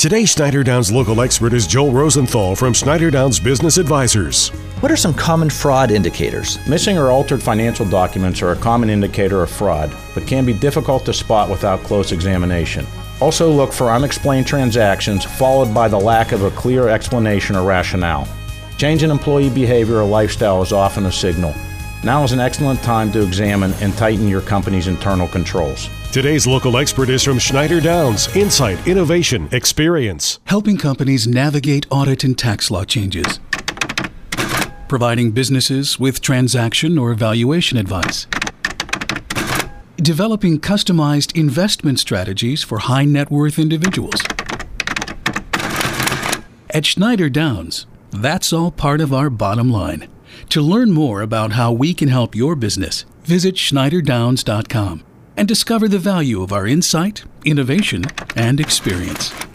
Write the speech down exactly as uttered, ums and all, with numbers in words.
Today's Schneider Downs local expert is Joel Rosenthal from Schneider Downs Business Advisors. What are some common fraud indicators? Missing or altered financial documents are a common indicator of fraud, but can be difficult to spot without close examination. Also look for unexplained transactions followed by the lack of a clear explanation or rationale. Change in employee behavior or lifestyle is often a signal. Now is an excellent time to examine and tighten your company's internal controls. Today's local expert is from Schneider Downs. Insight, innovation, experience. Helping companies navigate audit and tax law changes. Providing businesses with transaction or valuation advice. Developing customized investment strategies for high net worth individuals. At Schneider Downs, that's all part of our bottom line. To learn more about how we can help your business, visit Schneider Downs dot com and discover the value of our insight, innovation, and experience.